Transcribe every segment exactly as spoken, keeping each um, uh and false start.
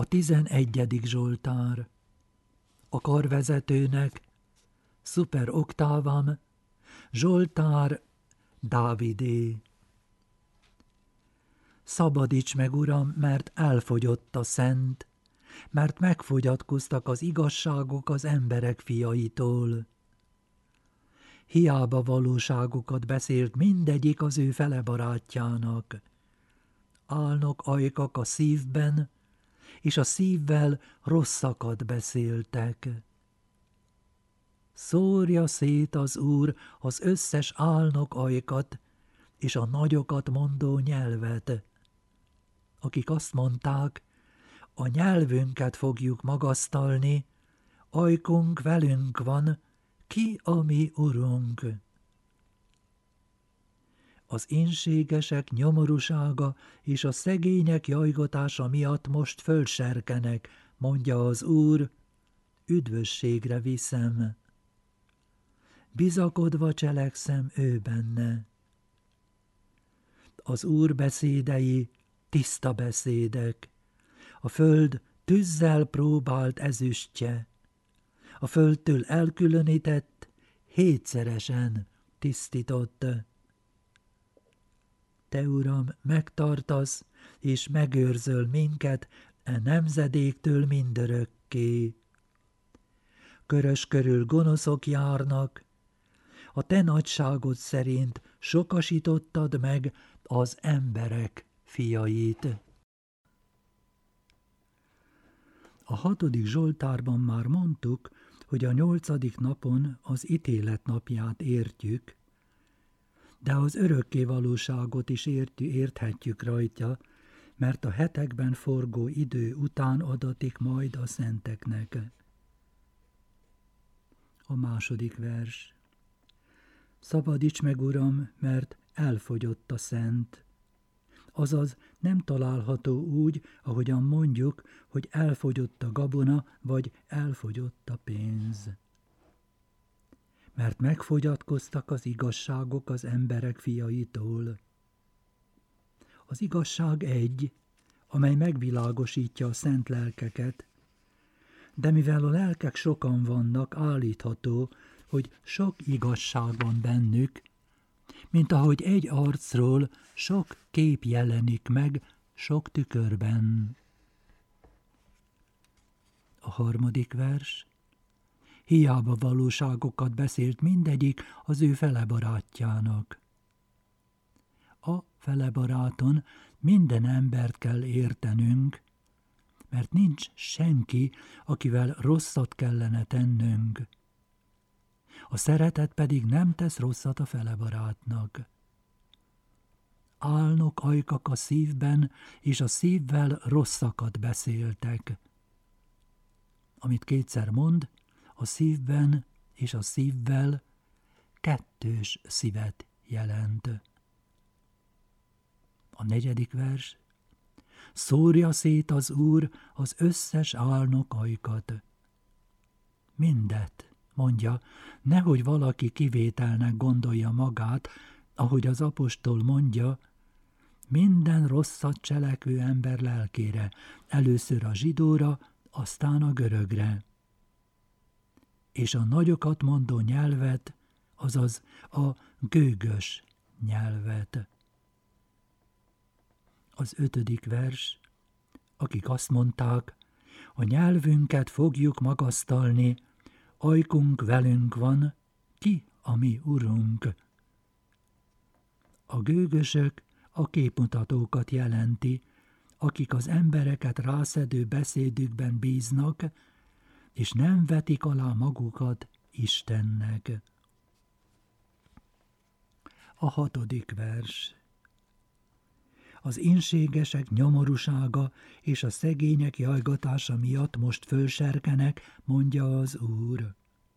tizenegyedik Zsoltár. A karvezetőnek szuper oktávam, Zsoltár Dávidé. Szabadíts meg, Uram, mert elfogyott a szent, mert megfogyatkoztak az igazságok az emberek fiaitól. Hiába valóságokat beszélt mindegyik az ő fele barátjának. Álnok ajkak a szívben, és a szívvel rosszakat beszéltek. Szórja szét az Úr az összes álnok ajkat, és a nagyokat mondó nyelvet, akik azt mondták, a nyelvünket fogjuk magasztalni, ajkunk velünk van, ki a mi Urunk. Az inségesek nyomorúsága és a szegények jajgatása miatt most fölserkenek, mondja az Úr, üdvösségre viszem. Bizakodva cselekszem ő benne. Az Úr beszédei tiszta beszédek, a föld tűzzel próbált ezüstje, a földtől elkülönített, hétszeresen tisztított. Te, Uram, megtartasz és megőrzöl minket e nemzedéktől mindörökké. Körös körül gonoszok járnak, a te nagyságod szerint sokasítottad meg az emberek fiait. A hatodik Zsoltárban már mondtuk, hogy a nyolcadik napon az ítélet napját értjük, de az örökké valóságot is értjük, érthetjük rajta, mert a hetekben forgó idő után adatik majd a szenteknek. A második vers. Szabadíts meg, Uram, mert elfogyott a szent. Azaz nem található úgy, ahogyan mondjuk, hogy elfogyott a gabona, vagy elfogyott a pénz. Mert megfogyatkoztak az igazságok az emberek fiaitól. Az igazság egy, amely megvilágosítja a szent lelkeket, de mivel a lelkek sokan vannak, állítható, hogy sok igazság van bennük, mint ahogy egy arcról sok kép jelenik meg sok tükörben. A harmadik vers. Hiába valóságokat beszélt mindegyik az ő felebarátjának. A felebaráton minden embert kell értenünk, mert nincs senki, akivel rosszat kellene tennünk. A szeretet pedig nem tesz rosszat a felebarátnak. Álnok ajkak a szívben, és a szívvel rosszakat beszéltek. Amit kétszer mond, a szívben és a szívvel kettős szívet jelent. A negyedik vers. Szórja szét az Úr az összes álnok ajkat. Mindet, mondja, nehogy valaki kivételnek gondolja magát, ahogy az apostol mondja, minden rosszat cselekvő ember lelkére, először a zsidóra, aztán a görögre. És a nagyokat mondó nyelvet, azaz a gőgös nyelvet. Az ötödik vers, akik azt mondták, a nyelvünket fogjuk magasztalni, ajkunk velünk van, ki a mi Urunk. A gőgösök a képmutatókat jelenti, akik az embereket rászedő beszédükben bíznak, és nem vetik alá magukat Istennek. A hatodik vers. Az inségesek nyomorúsága és a szegények jajgatása miatt most fölserkenek, mondja az Úr.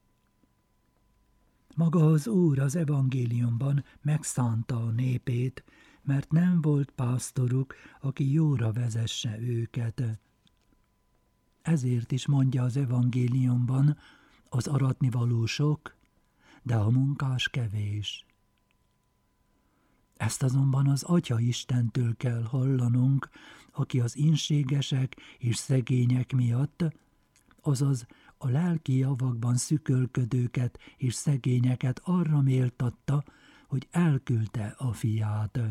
Maga az Úr az evangéliumban megszánta a népét, mert nem volt pásztoruk, aki jóra vezesse őket. Ezért is mondja az evangéliumban, az aratnivaló sok, de a munkás kevés. Ezt azonban az Atya Istentől kell hallanunk, aki az inségesek és szegények miatt, azaz a lelki javakban szükölködőket és szegényeket arra méltatta, hogy elküldte a fiát.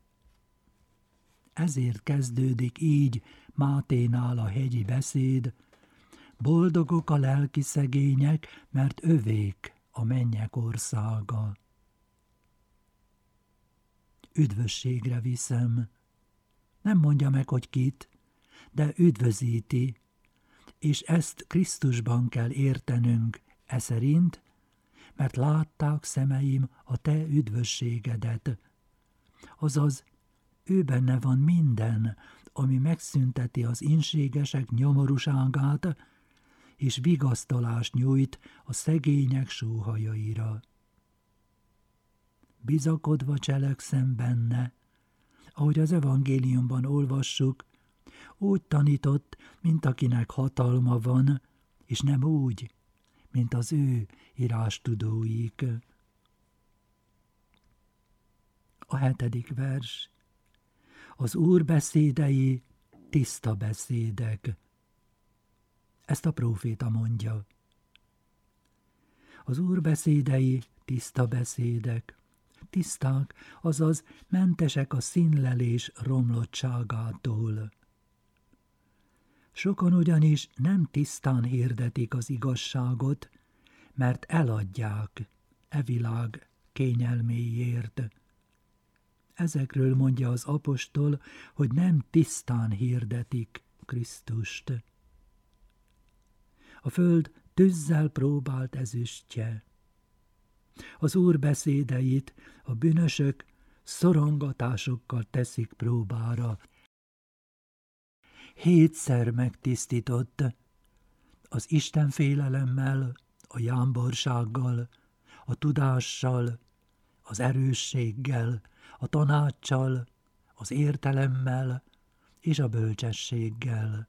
Ezért kezdődik így Máténál a hegyi beszéd: boldogok a lelki szegények, mert övék a mennyek országa. Üdvösségre viszem. Nem mondja meg, hogy kit, de üdvözíti, és ezt Krisztusban kell értenünk e szerint, mert látták szemeim a te üdvösségedet. Azaz, ő benne van minden, ami megszünteti az inségesek nyomorúságát, és vigasztalást nyújt a szegények sóhajaira. Bizakodva cselekszem benne, ahogy az evangéliumban olvassuk, úgy tanított, mint akinek hatalma van, és nem úgy, mint az ő írástudóik. A hetedik vers. Az Úr beszédei tiszta beszédek. Ezt a próféta mondja. Az Úr beszédei tiszta beszédek. Tiszták, azaz mentesek a színlelés romlottságától. Sokan ugyanis nem tisztán hirdetik az igazságot, mert eladják e világ kényelméért. Ezekről mondja az apostol, hogy nem tisztán hirdetik Krisztust. A föld tűzzel próbált ezüstje. Az Úr beszédeit a bűnösök szorongatásokkal teszik próbára. Hétszer megtisztított, az Isten félelemmel, a jámborsággal, a tudással, az erősséggel, a tanáccsal, az értelemmel és a bölcsességgel.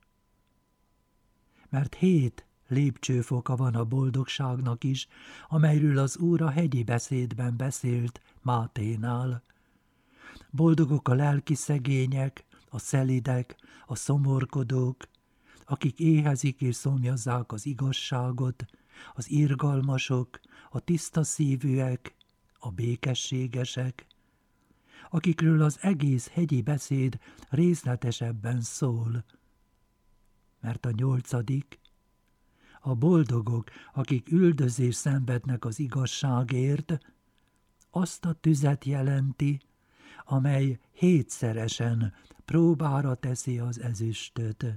Mert hét lépcsőfoka van a boldogságnak is, amelyről az Úr a hegyi beszédben beszélt Máténál. Boldogok a lelki szegények, a szelidek, a szomorkodók, akik éhezik és szomjazzák az igazságot, az irgalmasok, a tiszta szívűek, a békességesek, akikről az egész hegyi beszéd részletesebben szól. Mert a nyolcadik, a boldogok, akik üldözés szenvednek az igazságért, azt a tüzet jelenti, amely hétszeresen próbára teszi az ezüstöt.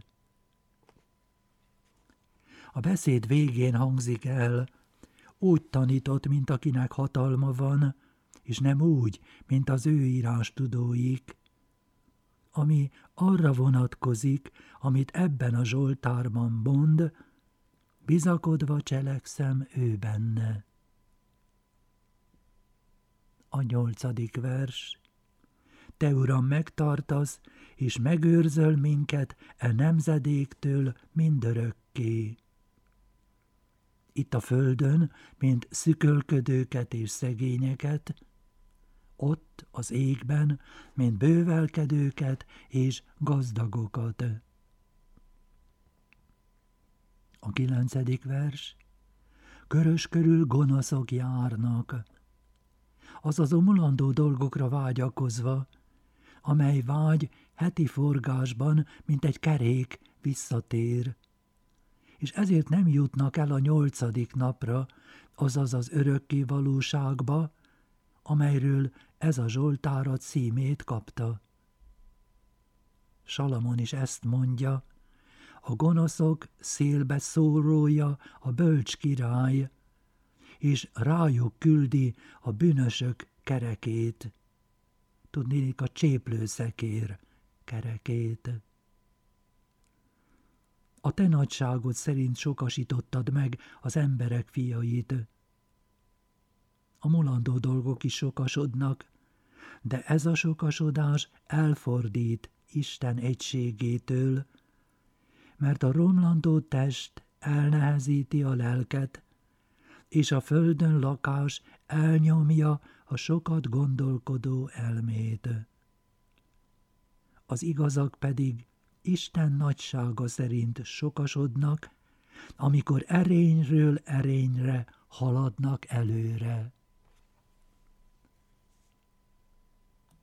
A beszéd végén hangzik el: úgy tanított, mint akinek hatalma van, és nem úgy, mint az ő írástudóik, ami arra vonatkozik, amit ebben a Zsoltárban mond, bizakodva cselekszem ő benne. A nyolcadik vers. Te, Uram, megtartasz, és megőrzöl minket e nemzedéktől mindörökké. Itt a földön, mint szükölködőket és szegényeket, ott az égben, mint bővelkedőket és gazdagokat. A kilencedik vers. Körös körül gonoszok járnak, azaz a mulandó dolgokra vágyakozva, amely vágy heti forgásban, mint egy kerék visszatér, és ezért nem jutnak el a nyolcadik napra, azaz az örökké valóságba, amelyről ez a Zsoltár a címét kapta. Salamon is ezt mondja: a gonoszok szélbe szórója a bölcs király, és rájuk küldi a bűnösök kerekét. Tudnék, a cséplőszekér kerekét. A te nagyságod szerint sokasítottad meg az emberek fiait. A mulandó dolgok is sokasodnak, de ez a sokasodás elfordít Isten egységétől, mert a romlandó test elnehezíti a lelket, és a földön lakás elnyomja a sokat gondolkodó elmét. Az igazak pedig Isten nagysága szerint sokasodnak, amikor erényről erényre haladnak előre.